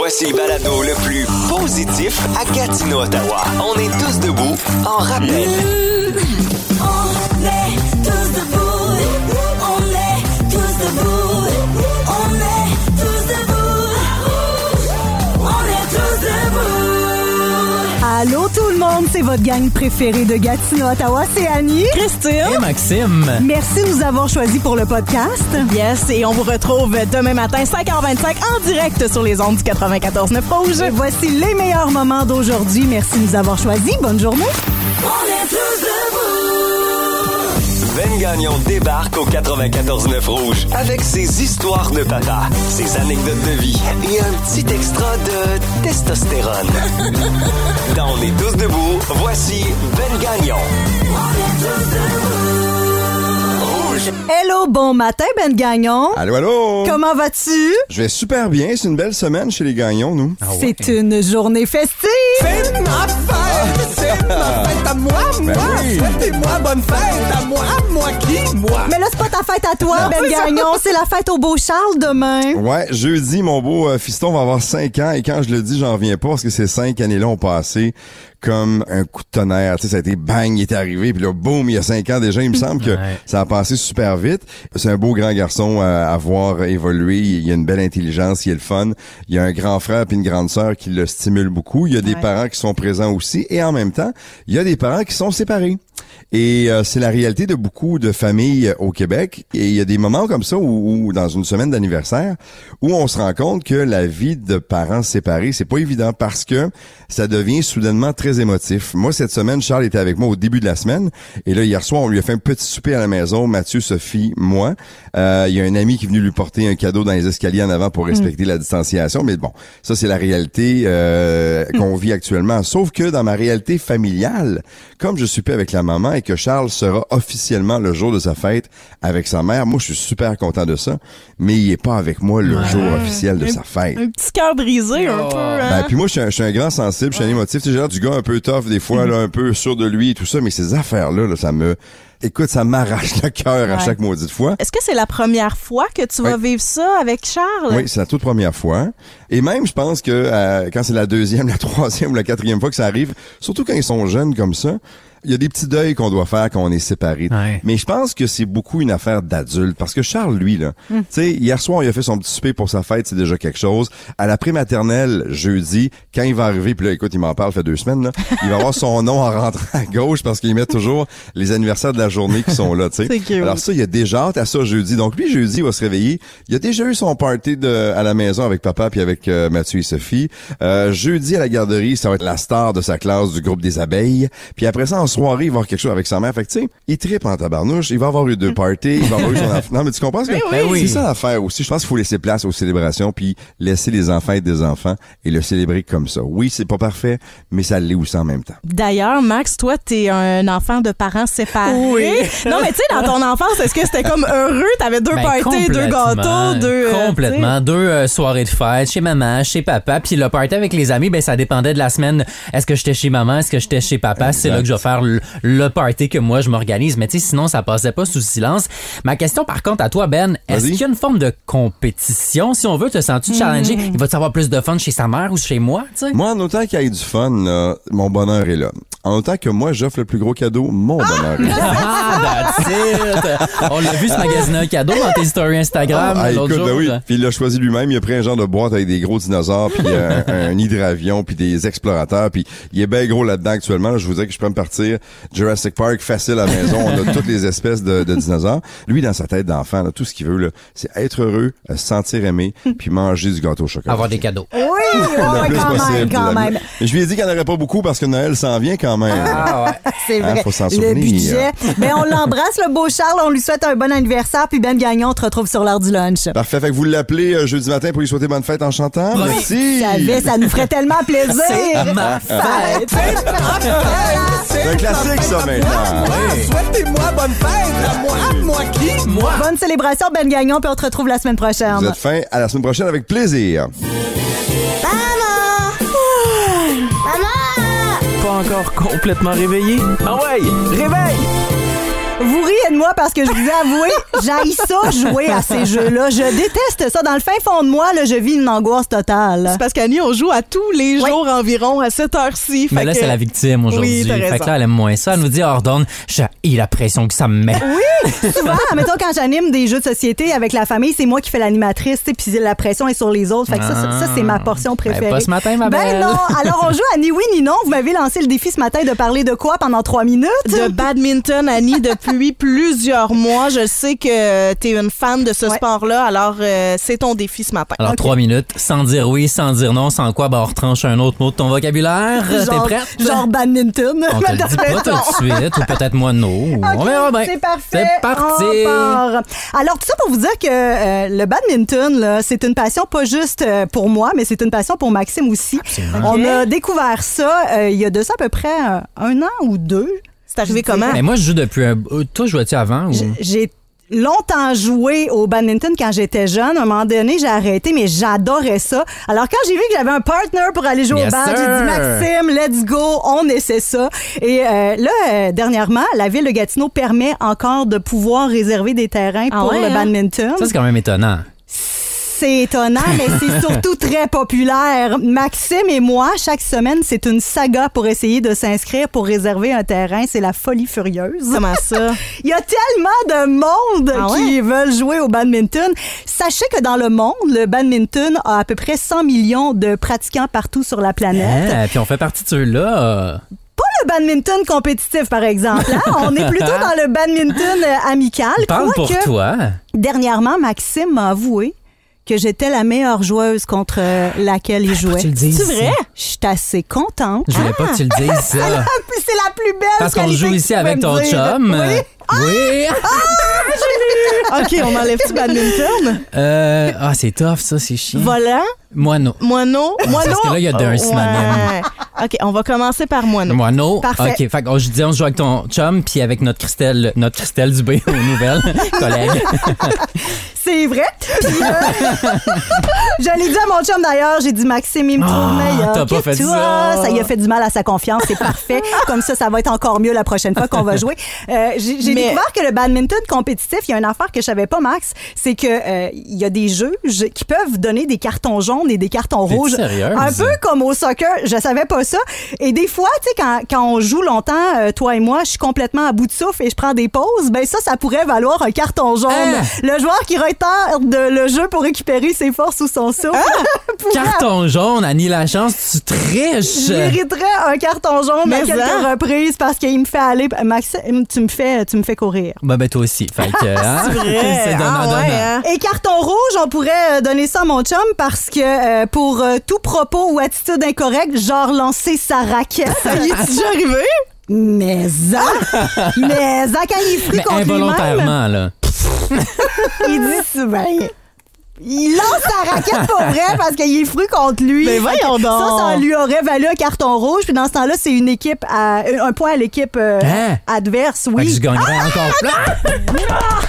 Voici le balado le plus positif à Gatineau, Ottawa. On est tous debout en rappel. On est tous debout. On est tous debout. On est tous debout. On est tous debout. Allô tout le monde, c'est votre gang préférée de Gatineau, Ottawa, c'est Annie, Christine et Maxime. Merci de nous avoir choisis pour le podcast. Yes, et on vous retrouve demain matin 5h25 en direct sur les ondes du 94.9 Rouge. Et voici les meilleurs moments d'aujourd'hui. Merci de nous avoir choisis. Bonne journée. On est tous debout. Ben Gagnon débarque au 94.9 Rouge avec ses histoires de papa, ses anecdotes de vie et un petit extra de testostérone. Dans On est tous debout, voici Ben Gagnon. On est tous debout. Rouge. Hello, bon matin Ben Gagnon. Allô, allô! Comment vas-tu? Je vais super bien. C'est une belle semaine chez les Gagnons, nous. C'est une journée festive. C'est ma fête! C'est ma fête à moi! Ben oui. Souhaitez-moi bonne fête à moi! Moi qui? Moi! Mais là, c'est pas ta fête à toi, Ben Gagnon. C'est la fête au Beau-Charles demain. Ouais, jeudi, mon beau fiston va avoir 5 ans. Et quand je le dis, j'en reviens pas parce que ces 5 années-là ont passé comme un coup de tonnerre. Tu sais, ça a été bang, il est arrivé. Puis là, boum, il y a 5 ans déjà. Il me semble que ça a passé super vite. C'est un beau grand garçon à voir évoluer. Il a une belle intelligence, il a le fun. Il y a un grand frère puis une grande sœur qui le stimulent beaucoup. Il y a des parents qui sont présents aussi. Et en même temps, il y a des parents qui sont séparés. Et c'est la réalité de beaucoup de familles au Québec. Et il y a des moments comme ça où dans une semaine d'anniversaire, où on se rend compte que la vie de parents séparés, c'est pas évident parce que ça devient soudainement très émotif. Moi, cette semaine, Charles était avec moi au début de la semaine. Et là, hier soir, on lui a fait un petit souper à la maison. Mathieu, Sophie, moi. Il y a un ami qui est venu lui porter un cadeau dans les escaliers en avant pour respecter la distanciation. Mais bon, ça, c'est la réalité qu'on vit actuellement. Sauf que dans ma réalité familiale, comme je suis pas avec la maman et que Charles sera officiellement le jour de sa fête avec sa mère, moi, je suis super content de ça. Mais il est pas avec moi le jour officiel de sa fête. Un petit cœur brisé un peu, hein? Ben, puis moi, je suis un grand sensible, je suis un émotif. Tu sais, j'ai l'air du gars un peu tough des fois, là, un peu sûr de lui et tout ça, mais ces affaires-là, ça me... Écoute, ça m'arrache le cœur à chaque maudite fois. Est-ce que c'est la première fois que tu vas vivre ça avec Charles? Oui, c'est la toute première fois. Et même, je pense que quand c'est la deuxième, la troisième ou la quatrième fois que ça arrive, surtout quand ils sont jeunes comme ça, il y a des petits deuils qu'on doit faire quand on est séparés. Ouais. Mais je pense que c'est beaucoup une affaire d'adulte. Parce que Charles, lui, là, tu sais, hier soir, il a fait son petit souper pour sa fête, c'est déjà quelque chose. À la prématernelle, jeudi, quand il va arriver, puis là, écoute, il m'en parle, ça fait 2 semaines, là, il va avoir son nom en rentrant à gauche parce qu'il met toujours les anniversaires de la journée qui sont là, tu sais. Alors ça, il a déjà hâte à ça jeudi. Donc lui, jeudi, il va se réveiller. Il a déjà eu son party à la maison avec papa puis avec Mathieu et Sophie. Jeudi, à la garderie, ça va être la star de sa classe du groupe des abeilles. Puis après ça, en soirée, il va avoir quelque chose avec sa mère. Fait que, tu sais, il trippe en tabarnouche. Il va avoir eu 2 parties. Il va avoir eu son enfant. Non, mais tu comprends ce que c'est ça l'affaire aussi. Je pense qu'il faut laisser place aux célébrations puis laisser les enfants être des enfants et le célébrer comme ça. Oui, c'est pas parfait, mais ça l'est aussi en même temps. D'ailleurs, Max, toi, t'es un enfant de parents séparés. Oui. Non, mais tu sais, dans ton enfance, est-ce que c'était comme heureux? T'avais 2 parties, 2 gâteaux, 2... Complètement. 2 soirées de fête chez maman, chez papa. Puis le party avec les amis, ben ça dépendait de la semaine. Est-ce que j'étais chez maman? Est-ce que j'étais chez papa? C'est là que je vais faire le party que moi je m'organise, mais tu sais, sinon ça passait pas sous silence. Ma question par contre à toi, Ben, est-ce qu'il y a une forme de compétition, si on veut? Te sens-tu challengé? Il va-tu avoir plus de fun chez sa mère ou chez moi, tu sais? Moi, en autant qu'il y ait du fun, là, mon bonheur est là. En autant que moi, j'offre le plus gros cadeau, mon bonheur est là. Ah, that's it! On l'a vu se magasiner un cadeau dans tes stories Instagram l'autre jour. Ben oui. Puis il l'a choisi lui-même. Il a pris un genre de boîte avec des gros dinosaures, puis un hydravion, puis des explorateurs, puis il est bien gros là-dedans actuellement. Là, je vous dis que je peux me partir Jurassic Park facile à la maison. On a toutes les espèces de dinosaures. Lui, dans sa tête d'enfant, là, tout ce qu'il veut, là, c'est être heureux, se sentir aimé, puis manger du gâteau au chocolat. Avoir des cadeaux. Oui, quand même. Mais je lui ai dit qu'il n'y en aurait pas beaucoup parce que Noël s'en vient quand même. Ah ouais, c'est vrai. Faut s'en souvenir. Le budget. Ben, on l'embrasse, le beau Charles. On lui souhaite un bon anniversaire. Puis Ben Gagnon, on te retrouve sur l'heure du lunch. Parfait. Fait que vous l'appelez jeudi matin pour lui souhaiter bonne fête en chantant. Oui. Merci. Ça nous ferait tellement plaisir. C'est ma fête. C'est un classique, ça, maintenant. Souhaitez-moi bonne fête à moi. Moi qui? Moi. Bonne célébration, Ben Gagnon. Puis on te retrouve la semaine prochaine. Vous êtes fin. À la semaine prochaine avec plaisir. Pas encore complètement réveillé? Ah ouais, réveille! Vous riez moquait de moi parce que je vous ai avoué, j'haïs ça jouer à ces jeux-là. Je déteste ça. Dans le fin fond de moi, là, je vis une angoisse totale. C'est parce qu'Annie, on joue à tous les jours environ à cette heure-ci. Mais là, c'est la victime aujourd'hui. Oui, t'as raison. Fait que là, elle aime moins ça. Elle nous dit hors d'onde, j'ai la pression que ça me met. Oui, souvent, mettons, quand j'anime des jeux de société avec la famille, c'est moi qui fais l'animatrice, puis la pression est sur les autres. Fait que ça, c'est ma portion préférée. Pas ce matin, ma belle. Ben non. Alors, on joue à ni oui ni non. Vous m'avez lancé le défi ce matin de parler de quoi pendant 3 minutes? De badminton, Annie, depuis plusieurs mois. Je sais que t'es une fan de ce sport-là, alors c'est ton défi ce matin. Alors, 3 minutes, sans dire oui, sans dire non, sans quoi, on retranche un autre mot de ton vocabulaire. T'es prête? Genre badminton. On te le dit pas tout de suite, ou peut-être moineau. On verra bien. C'est parfait. C'est parti. On part. Alors, tout ça pour vous dire que le badminton, là, c'est une passion pas juste pour moi, mais c'est une passion pour Maxime aussi. Absolument. On a découvert ça il y a de ça à peu près 1 an ou 2. C'est arrivé comment? Mais moi, je joue depuis toi, jouais-tu avant? Ou... J'ai longtemps joué au badminton quand j'étais jeune. À un moment donné, j'ai arrêté, mais j'adorais ça. Alors, quand j'ai vu que j'avais un partner pour aller jouer au bad, j'ai dit, Maxime, let's go, on essaie ça. Et là, dernièrement, la ville de Gatineau permet encore de pouvoir réserver des terrains pour le badminton. Ça, c'est quand même étonnant. C'est étonnant, mais c'est surtout très populaire. Maxime et moi, chaque semaine, c'est une saga pour essayer de s'inscrire pour réserver un terrain. C'est la folie furieuse. Comment ça? Il y a tellement de monde qui veulent jouer au badminton. Sachez que dans le monde, le badminton a à peu près 100 millions de pratiquants partout sur la planète. Puis on fait partie de ceux-là. Pas le badminton compétitif, par exemple. Hein? On est plutôt dans le badminton amical. Parle pour toi. Dernièrement, Maxime m'a avoué que j'étais la meilleure joueuse contre laquelle il jouait. Tu le dis. C'est vrai? Je suis assez contente. Je voulais pas que tu le dises, ça. C'est la plus belle Parce qu'on qualité joue que ici tu peux avec me ton dire. chum. Oui. Oui. OK, on enlève-tu badminton? C'est tough, ça, c'est chiant. Volant? Moineau. Moineau? Parce que là, il y a d'un synonyme. Ouais. OK, on va commencer par moineau. Moineau. Parfait. OK, fait qu'on je dis, on joue avec ton chum, puis avec notre Christelle Dubé aux nouvelles, collègue. C'est vrai. Puis, je l'ai dit à mon chum d'ailleurs, j'ai dit Maxime, il me trouve meilleur t'as que pas fait toi. ça. Ça lui a fait du mal à sa confiance, c'est parfait. Comme ça va être encore mieux la prochaine fois qu'on va jouer. J'ai découvert que le badminton compétitif, il y a une affaire que je savais pas, Max, c'est que il y a des juges qui peuvent donner des cartons jaunes et des cartons rouges. Sérieuse? Un peu comme au soccer, je savais pas ça. Et des fois, tu sais, quand on joue longtemps, toi et moi, je suis complètement à bout de souffle et je prends des pauses, ben ça pourrait valoir un carton jaune. Le joueur qui retarde le jeu pour récupérer ses forces ou son souffle. Carton jaune, Annie Lachance, tu triches. Je mériterais un carton jaune à quelques reprises parce qu'il me fait aller. Maxime, tu me fais courir. Ben toi aussi. Fait que, C'est vrai. c'est donnant. Hein? Et carton rouge, on pourrait donner ça à mon chum parce que pour tout propos ou attitude incorrecte, genre lancer sa raquette. Y est-tu déjà arrivé? Mais quand il est fru Mais contre lui-même, involontairement, là. il dit souvent... Il lance sa raquette pour vrai parce qu'il est fru contre lui. Mais voyons donc. Ça lui aurait valu un carton rouge. Puis dans ce temps-là, c'est une équipe un point à l'équipe adverse. Oui. Fait que je gagnerais encore plus.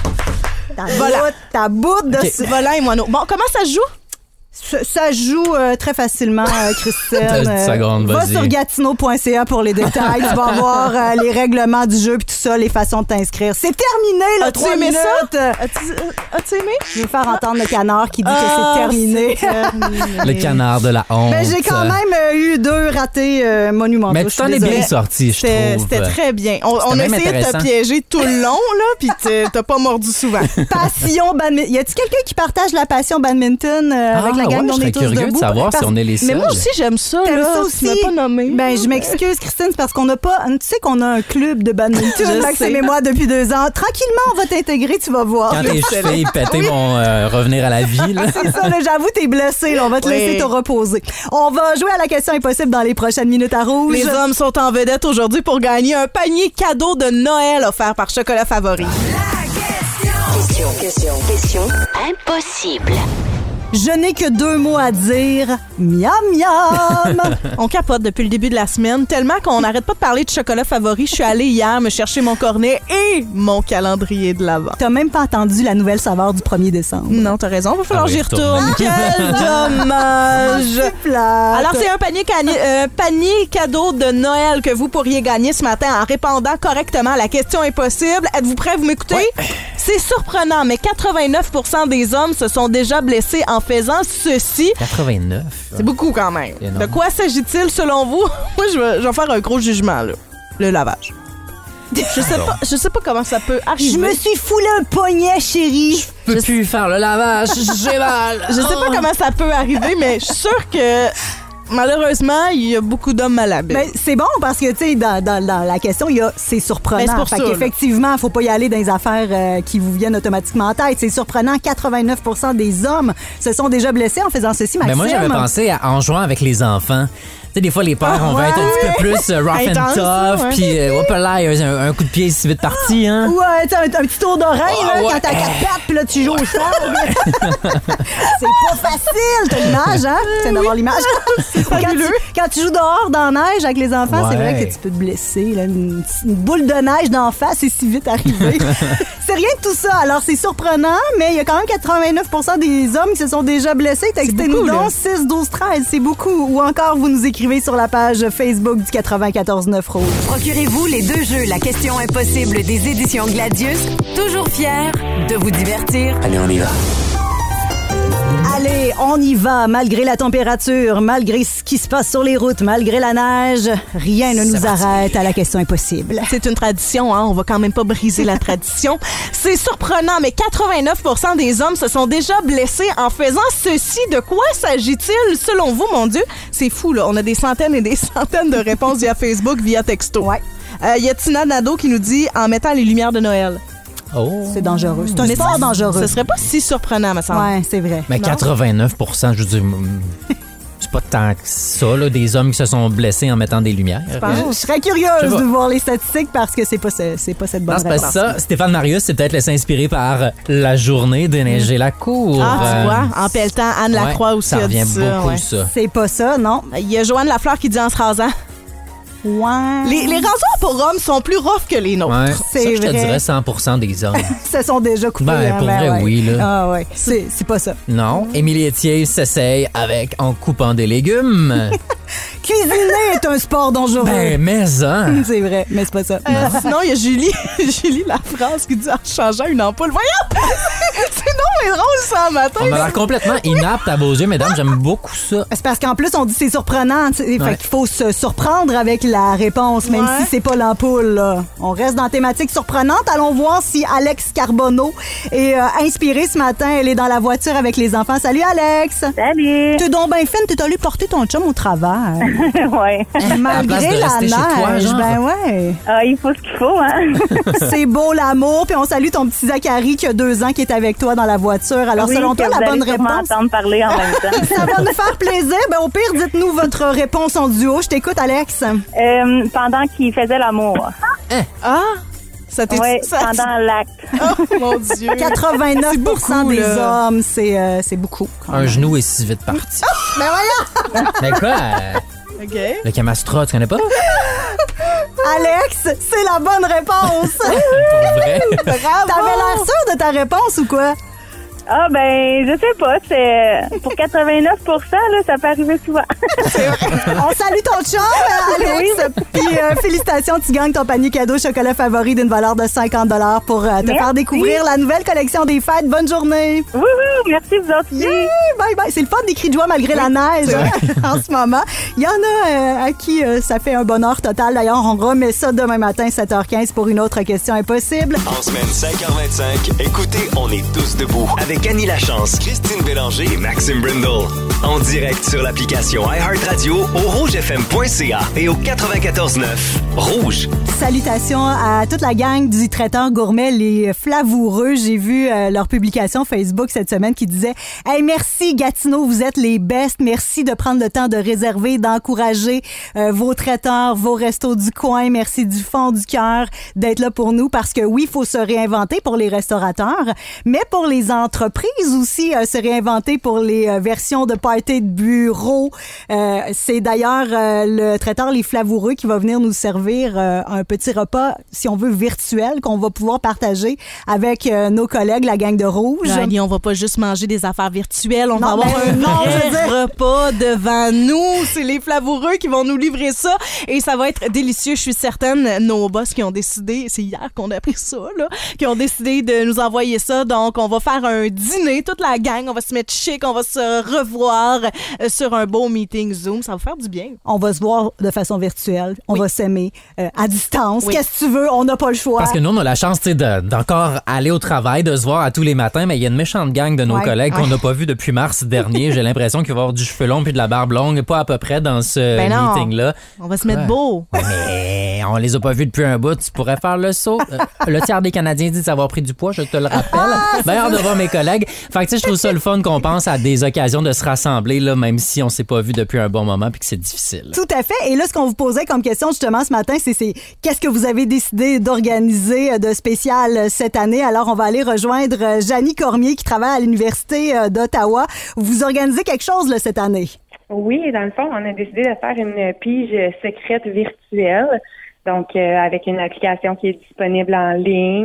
Ta boute de... Volant et moineau. Bon, comment ça se joue? Ça joue très facilement, Christine. T'as 10 secondes, va vas-y. sur gatineau.ca pour les détails. Tu vas voir les règlements du jeu puis tout ça, les façons de t'inscrire. C'est terminé, le As-tu 3 aimé minutes. ça? As-tu aimé? Je vais faire entendre le canard qui dit que c'est terminé. Le canard de la honte. Mais j'ai quand même eu 2 ratés monumentaux. Mais tu t'en es bien sorti, je trouve. C'était très bien. On a même essayé de te intéressant. piéger tout le long, là, puis t'as pas mordu souvent. Passion badminton. Y a-t-il quelqu'un qui partage la passion badminton avec la gang ouais, dont on je est serais tous curieux debout? de savoir si on est les seuls. Mais moi aussi, j'aime ça, T'aimes là. ça Tu m'as aussi? pas nommé. Ben, je m'excuse, Christine, c'est parce qu'on n'a pas... Tu sais qu'on a un club de badminton, Je Maxime sais. et moi, depuis 2 ans. Tranquillement, on va t'intégrer, tu vas voir. Quand tes chevilles pétées vont revenir à la vie, là. C'est ça, là, j'avoue, t'es blessé. Là, on va te laisser te reposer. On va jouer à la question impossible dans les prochaines minutes à rouge. Les hommes sont en vedette aujourd'hui pour gagner un panier cadeau de Noël offert par Chocolat Favori. Question impossible. Je n'ai que 2 mots à dire. Miam, miam. On capote depuis le début de la semaine, tellement qu'on n'arrête pas de parler de chocolat favori. Je suis allée hier me chercher mon cornet et mon calendrier de l'Avent. T'as même pas entendu la nouvelle saveur du 1er décembre. Non, t'as raison, va falloir que j'y retourne. retourne. Quel dommage! C'est plate. Alors, c'est un panier cadeau de Noël que vous pourriez gagner ce matin en répondant correctement à la question impossible. Êtes-vous prêts? Vous m'écoutez? Ouais. C'est surprenant, mais 89% des hommes se sont déjà blessés en faisant ceci. 89. C'est beaucoup quand même. C'est énorme. De quoi s'agit-il selon vous? Moi, je vais faire un gros jugement, là. Le lavage. Je sais pas comment ça peut arriver. Je me suis foulé un poignet, chérie. Je peux plus faire le lavage, j'ai mal. Je sais pas comment ça peut arriver, mais je suis sûre que malheureusement, il y a beaucoup d'hommes malhabiles. Mais c'est bon parce que, tu sais, dans la question, il y a c'est surprenant. Ben, c'est pour fait ça, qu'effectivement, faut pas y aller dans les affaires qui vous viennent automatiquement en tête. C'est surprenant. 89% des hommes se sont déjà blessés en faisant ceci, Maxime. Mais moi, j'avais pensé en jouant avec les enfants. Tu sais, des fois, les pères, on va être un petit peu plus rough and Intense, tough, ouais. puis hop là, un coup de pied si vite parti, hein. Ouais, t'as un petit tour d'oreille, là, ouais. quand t'as 4 pattes, puis là, tu joues au sable. C'est pas facile, t'as l'image, hein? Tu viens d'avoir l'image. Quand tu joues dehors dans la neige avec les enfants, c'est vrai Ouais. que tu peux te blesser. Là. Une boule de neige d'en face, c'est si vite arrivé. C'est rien de tout ça. Alors, c'est surprenant, mais il y a quand même 89% des hommes qui se sont déjà blessés. Textez-nous beaucoup, donc 6 12 13, c'est beaucoup. Ou encore, vous nous écrivez sur la page Facebook du 94.9 Rouge. Procurez-vous les 2 jeux La question impossible des éditions Gladius. Toujours fiers de vous divertir. Allez, on y va. Allez, on y va, malgré la température, malgré ce qui se passe sur les routes, malgré la neige, rien ne nous arrête à la question impossible. C'est une tradition, hein? On va quand même pas briser la tradition. C'est surprenant, mais 89% des hommes se sont déjà blessés en faisant ceci. De quoi s'agit-il, selon vous, mon Dieu? C'est fou, là. On a des centaines et des centaines de réponses via Facebook, via texto. Ouais. Y a Tina Nadeau qui nous dit « en mettant les lumières de Noël Oh. C'est dangereux. C'est un Mais sport dangereux. Ce serait pas si surprenant, me semble. Ouais, c'est vrai. Mais 89%, je veux dire, c'est pas tant que ça, là, des hommes qui se sont blessés en mettant des lumières. Je serais curieuse Je sais pas. de voir les statistiques parce que c'est pas cette bonne Non, c'est pas réponse. ça. Stéphane Marius s'est peut-être laissé inspirer par la journée déneiger la cour. Ah, tu vois, en pelletant, Anne ouais, Lacroix aussi ça a revient dit ça. beaucoup, Ouais. ça. C'est pas ça, non. Il y a Joanne Lafleur qui dit en se rasant. Ouais. Les rasoirs pour hommes sont plus rough que les nôtres. Ouais, C'est ça, je te vrai. dirais 100% des hommes. Se sont déjà coupés. Ben, pour vrai, ouais. oui, là. Ah ouais, c'est pas ça. Non, Émilie Etier s'essaye avec en coupant des légumes. Cuisiner est un sport dangereux. Ben, mais hein. C'est vrai, mais c'est pas ça. Sinon, il y a Julie Lafrance qui dit en changeant une ampoule. Voyons! C'est non, mais drôle ça, matin. On a l'air complètement inapte à vos yeux, mesdames. J'aime beaucoup ça. C'est parce qu'en plus, on dit c'est surprenant. Fait Ouais. qu'il faut se surprendre avec la réponse, même Ouais. si c'est pas l'ampoule. Là. On reste dans la thématique surprenante. Allons voir si Alex Carbonneau est inspirée ce matin. Elle est dans la voiture avec les enfants. Salut, Alex! Salut! T'es donc bien fine. T'es allé porter ton chum au travail. Ouais. Malgré À la place de la rester chez toi, neige. genre. Ben ouais. Ah, il faut ce qu'il faut, hein? C'est beau l'amour. Puis on salue ton petit Zachary qui a 2 ans qui est avec toi dans la voiture. Alors, Oui, selon que toi, vous la allez bonne sûrement réponse... entendre parler en même temps. Ça va nous faire plaisir. Ben, au pire, dites-nous votre réponse en duo. Je t'écoute, Alex. Pendant qu'il faisait l'amour. Ah! Ça t'est Oui, ça- pendant l'acte. Oh, mon Dieu! 89% C'est beaucoup, des là. hommes, c'est beaucoup. Un genou est si vite parti. Ben voyons! Mais quoi? OK. Le Kamastra, tu connais pas? Alex, c'est la bonne réponse. Pour vrai? T'avais l'air sûr de ta réponse ou quoi? Ah, ben, je sais pas. C'est pour 89%, là, ça peut arriver souvent. On salue ton chum, Alex. Puis félicitations, tu gagnes ton panier cadeau chocolat favori d'une valeur de 50 $ pour te Merci. faire découvrir la nouvelle collection des fêtes. Bonne journée. Oui, merci, vous autres. Yeah, bye bye. C'est le fun des cris de joie malgré la neige en ce moment. Il y en a à qui ça fait un bonheur total. D'ailleurs, on remet ça demain matin 7h15 pour une autre question impossible. En semaine 5h25, écoutez On est tous debout avec Annie Lachance, Christine Bélanger et Maxime Brindle. En direct sur l'application iHeartRadio au rougefm.ca et au 94.9 Rouge. Salutations à toute la gang du traiteur gourmet, les Flavoureux. J'ai vu leur publication Facebook cette semaine qui disait « Hey, merci Gatineau, vous êtes les best. Merci de prendre le temps de réserver, d'encourager vos traiteurs, vos restos du coin. Merci du fond du cœur d'être là pour nous parce que oui, il faut se réinventer pour les restaurateurs, mais pour les entreprises entreprise aussi se réinventer pour les versions de party de bureau. C'est d'ailleurs le traiteur Les Flavoureux qui va venir nous servir un petit repas, si on veut, virtuel, qu'on va pouvoir partager avec nos collègues, la gang de Rouge. Rani, on va pas juste manger des affaires virtuelles, on va Non, avoir ben, un non, je veux vrai dire- repas devant nous. C'est Les Flavoureux qui vont nous livrer ça et ça va être délicieux. Je suis certaine, nos boss qui ont décidé, c'est hier qu'on a appris ça, là, qui ont décidé de nous envoyer ça. Donc, on va faire un dîner, toute la gang, on va se mettre chic, on va se revoir sur un beau meeting Zoom. Ça va faire du bien. On va se voir de façon virtuelle. On va s'aimer à distance. Oui. Qu'est-ce que tu veux? On n'a pas le choix. Parce que nous, on a la chance d'encore aller au travail, de se voir à tous les matins, mais il y a une méchante gang de nos Ouais. collègues qu'on n'a pas vu depuis mars dernier. J'ai l'impression qu'il va y avoir du cheveu long puis de la barbe longue, pas à peu près dans ce Ben non. meeting-là. On va se mettre Ouais. beau. Ouais, mais on les a pas vus depuis un bout. Tu pourrais faire le saut. Le tiers des Canadiens dit avoir pris du poids, je te le rappelle. Ben, hâte de voir mes collègues. Fait que, tu sais, je trouve ça le fun qu'on pense à des occasions de se rassembler, là, même si on s'est pas vu depuis un bon moment puis que c'est difficile. Tout à fait. Et là, ce qu'on vous posait comme question justement ce matin, c'est qu'est-ce que vous avez décidé d'organiser de spécial cette année? Alors, on va aller rejoindre Janie Cormier qui travaille à l'Université d'Ottawa. Vous organisez quelque chose là, cette année? Oui, dans le fond, on a décidé de faire une pige secrète virtuelle. Donc, avec une application qui est disponible en ligne.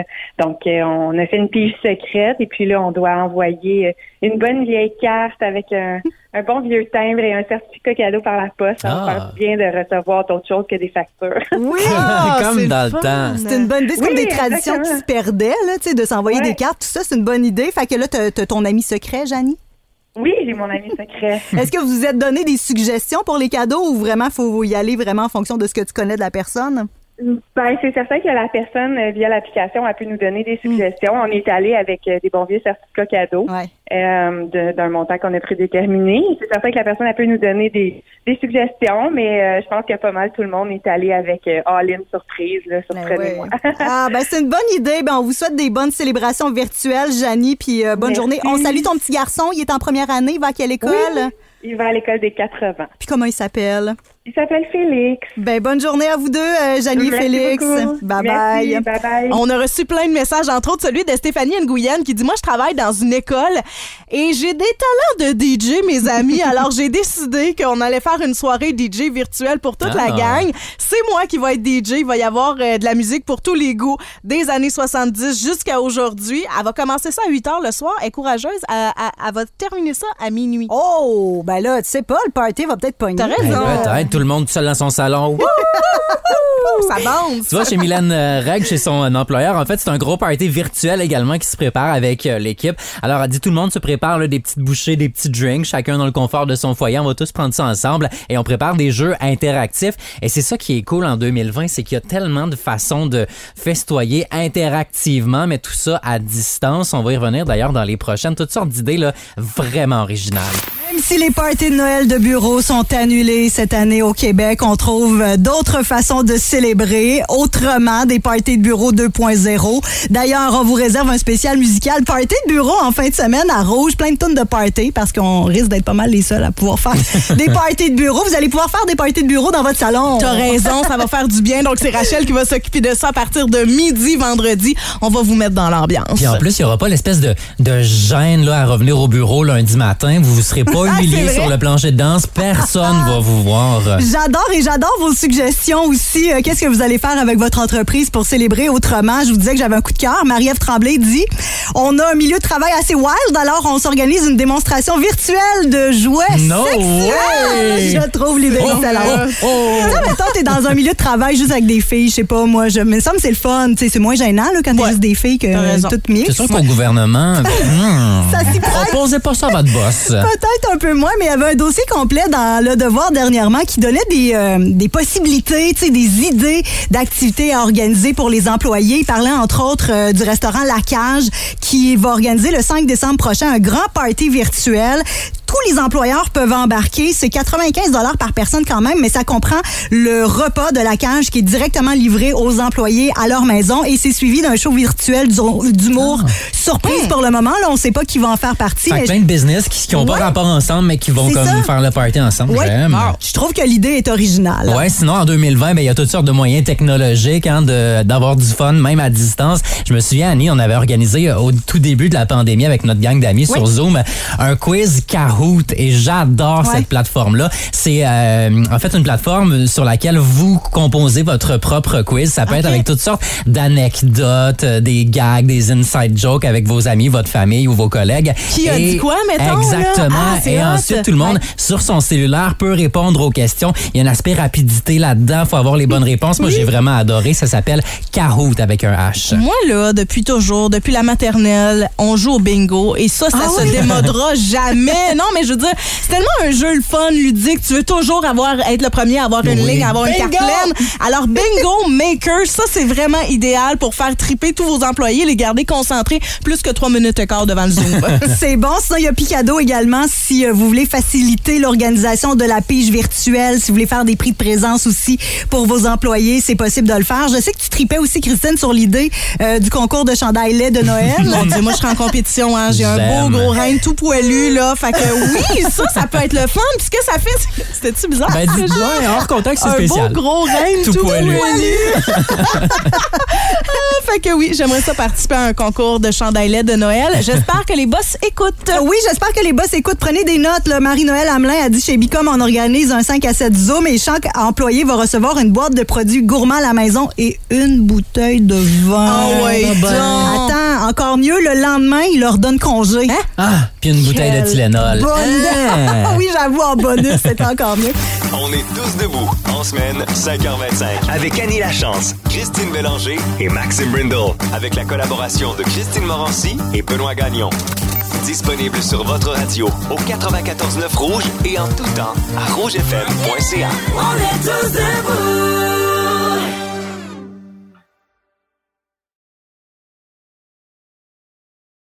On a fait une pige secrète et puis là, on doit envoyer une bonne vieille carte avec un bon vieux timbre et un certificat cadeau par la poste. Ça va faire du bien de recevoir d'autres choses que des factures. Oui! Comme c'est dans le le fun. temps. C'est une bonne idée. C'est Oui, comme des traditions qui exactement. se perdaient, là, tu sais, de s'envoyer Ouais. des cartes. Tout ça, c'est une bonne idée. Fait que là, t'as ton ami secret, Janie. Oui, j'ai mon ami secret. Est-ce que vous vous êtes donné des suggestions pour les cadeaux ou vraiment faut y aller vraiment en fonction de ce que tu connais de la personne? Ben, c'est certain que la personne, via l'application, elle peut nous donner des suggestions. On est allé avec des bons vieux certificats cadeaux Ouais. d'un montant qu'on a prédéterminé. C'est certain que la personne, elle peut nous donner des suggestions, mais je pense que pas mal tout le monde est allé avec all-in surprise, là, surprenez-moi. Ah, ben c'est une bonne idée. Ben, on vous souhaite des bonnes célébrations virtuelles, Janie, puis bonne Merci. journée. On salue ton petit garçon. Il est en première année. Il va à quelle école? Oui, il va à l'école des 80. Puis comment il s'appelle? Il s'appelle Félix. Ben, bonne journée à vous deux, Janie et Merci Félix. beaucoup. Bye-bye. Merci, bye-bye. On a reçu plein de messages, entre autres celui de Stéphanie Nguyen qui dit « Moi, je travaille dans une école et j'ai des talents de DJ, mes amis. Alors, j'ai décidé qu'on allait faire une soirée DJ virtuelle pour toute la gang. C'est moi qui vais être DJ. Il va y avoir de la musique pour tous les goûts des années 70 jusqu'à aujourd'hui. Elle va commencer ça à 8 h le soir. Elle est courageuse. Elle va terminer ça à minuit. Oh, ben là, tu sais pas, le party va peut-être pogner. T'as raison. Peut-être tout le monde tout seul dans son salon. Wouh! Ça bande. Tu vois, chez Mylène Reg, chez son employeur, en fait, c'est un gros party virtuel également qui se prépare avec l'équipe. Alors, elle dit tout le monde se prépare là, des petites bouchées, des petits drinks, chacun dans le confort de son foyer. On va tous prendre ça ensemble et on prépare des jeux interactifs. Et c'est ça qui est cool en 2020, c'est qu'il y a tellement de façons de festoyer interactivement, mais tout ça à distance. On va y revenir d'ailleurs dans les prochaines. Toutes sortes d'idées là, vraiment originales. Même si les parties de Noël de bureau sont annulées cette année au Québec, on trouve d'autres façons de célébrer autrement, des parties de bureau 2.0. D'ailleurs, on vous réserve un spécial musical party de bureau en fin de semaine à Rouge, plein de tonnes de parties parce qu'on risque d'être pas mal les seuls à pouvoir faire des parties de bureau. Vous allez pouvoir faire des parties de bureau dans votre salon. T'as raison, ça va faire du bien. Donc, c'est Rachel qui va s'occuper de ça à partir de midi, vendredi. On va vous mettre dans l'ambiance. Puis en plus, il n'y aura pas l'espèce de gêne là, à revenir au bureau lundi matin. Vous ne serez pas humilié c'est vrai. sur le plancher de danse. Personne va vous voir. J'adore vos suggestions aussi. Qu'est-ce que vous allez faire avec votre entreprise pour célébrer autrement? Je vous disais que j'avais un coup de cœur. Marie-Ève Tremblay dit on a un milieu de travail assez wild, alors on s'organise une démonstration virtuelle de jouets No sexuels. way! Je trouve l'idée excellente. Tu sais, mettons, t'es dans un milieu de travail juste avec des filles, je sais pas, moi, mais ça me c'est le fun. Tu sais, c'est moins gênant là, quand t'es juste des filles T'as que raison. toutes mixtes. C'est sûr qu'au gouvernement, Ça s'y prête. proposez pas ça à votre boss. Peut-être un peu moins, mais il y avait un dossier complet dans Le Devoir dernièrement qui donnait des possibilités, tu sais, des idées d'activités à organiser pour les employés. Il parlait entre autres du restaurant La Cage qui va organiser le 5 décembre prochain un grand party virtuel. tous les employeurs peuvent embarquer. C'est 95 $ par personne quand même, mais ça comprend le repas de la cage qui est directement livré aux employés à leur maison et c'est suivi d'un show virtuel d'humour surprise pour le moment. Là, on ne sait pas qui va en faire partie. Fait que plein de business qui n'ont pas rapport ensemble, mais qui vont comme faire le party ensemble. Ouais. J'aime. Je trouve que l'idée est originale. Ouais, sinon, en 2020, il y a toutes sortes de moyens technologiques d'avoir du fun, même à distance. Je me souviens, Annie, on avait organisé au tout début de la pandémie avec notre gang d'amis sur Zoom un quiz Kahoot et j'adore cette plateforme-là. C'est en fait une plateforme sur laquelle vous composez votre propre quiz. Ça peut être avec toutes sortes d'anecdotes, des gags, des inside jokes avec vos amis, votre famille ou vos collègues. Qui a dit quoi, mettons? Exactement. Et ensuite, tout le monde, sur son cellulaire, peut répondre aux questions. Il y a un aspect rapidité là-dedans. Il faut avoir les bonnes réponses. Moi, j'ai vraiment adoré. Ça s'appelle Kahoot avec un H. Moi, là, depuis toujours, depuis la maternelle, on joue au bingo et ça se démodera jamais. Non, mais je veux dire, c'est tellement un jeu le fun, ludique. Tu veux toujours être le premier à avoir une ligne, avoir une carte pleine. Alors, Bingo Maker, ça, c'est vraiment idéal pour faire triper tous vos employés, les garder concentrés plus que 3 minutes et quart devant le Zoom. C'est bon. Sinon, il y a Picado également si vous voulez faciliter l'organisation de la pige virtuelle, si vous voulez faire des prix de présence aussi pour vos employés, c'est possible de le faire. Je sais que tu tripais aussi, Christine, sur l'idée du concours de chandail lait de Noël. Mon Dieu, moi, je serai en compétition. Hein. J'ai un beau gros rein tout poilu, là. Fait que oui, ça peut être le fun. Puis ce que ça fait, c'était-tu bizarre? Ben, dis-moi, hors contexte, c'est spécial. Un beau gros rein tout poilu. Fait que oui, j'aimerais ça participer à un concours de chandail lait de Noël. J'espère que les boss écoutent. Oui, j'espère que les boss écoutent. Prenez des notes. Là. Marie-Noël Hamelin a dit chez Bicom, on organise un 5 à 7 Zoom et chaque employé va recevoir une boîte de produits gourmands à la maison et une bouteille de vin. Ah ouais, attends, encore mieux, le lendemain, il leur donne congé. Hein? Ah, puis une bouteille de Tylenol. Oui, j'avoue, en bonus, c'est encore mieux. On est tous debout, en semaine, 5h25. Avec Annie Lachance, Christine Bélanger et Maxime Brindle. Avec la collaboration de Christine Morancy et Benoît Gagnon. Disponible sur votre radio au 94.9 Rouge et en tout temps à rougefm.ca. On est tous debout.